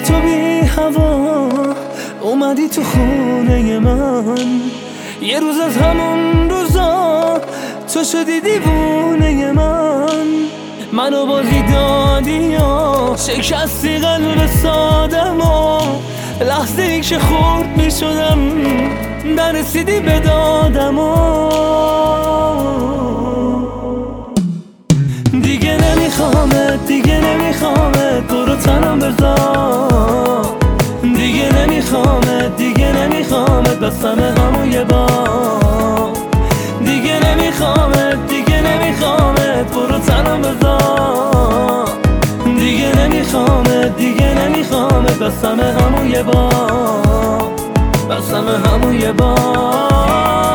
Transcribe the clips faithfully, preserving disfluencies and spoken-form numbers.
تو بی هوا اومدی تو خونه من، یه روز از همون روزا تو شدی دیوونه من. منو بازی دادی یا شکستی قلب سادم و لحظه ای که خورد می شدم نرسیدی به دادم و دیگه نمیخوامت، دیگه نمیخوامت، برو تنم بذار. دیگه نمیخوامت، دیگه نمیخوامت، بستم همون یه بار. دیگه نمیخوامت، دیگه نمیخوامت، برو تنم بذار. دیگه نمیخوامت، دیگه نمیخوامت، بستم همون یه بار، بستم همون یه بار.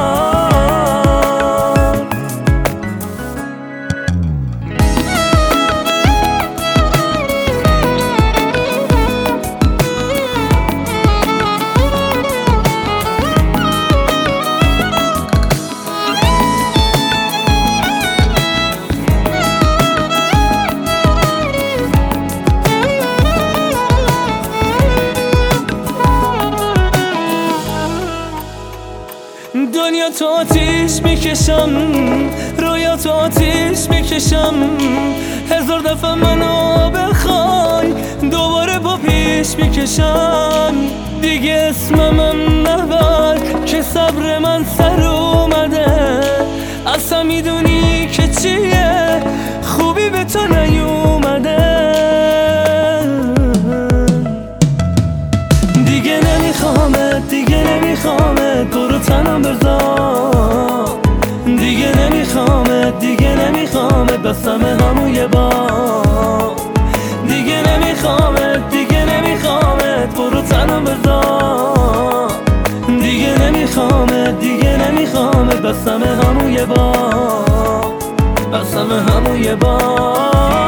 دنیا تو آتیش میکشم، رویا تو آتیش میکشم. هزار دفعه منو بخوای دوباره با پیش میکشم. دیگه اسممم نبر که صبر من سر اومده. اصلا میدونی که چیه خوبی به تو نیومده. دیگه نمیخوامت، دیگه نمیخوامت، برو تنم بذار. دیگه نمیخوامت، دیگه نمیخوامت، بستم همون یه بار. دیگه نمیخوامت، دیگه نمیخوامت، برو تنم بذار. دیگه نمیخوامت، دیگه نمیخوامت، بستم همون یه بار، بستم همون یه بار.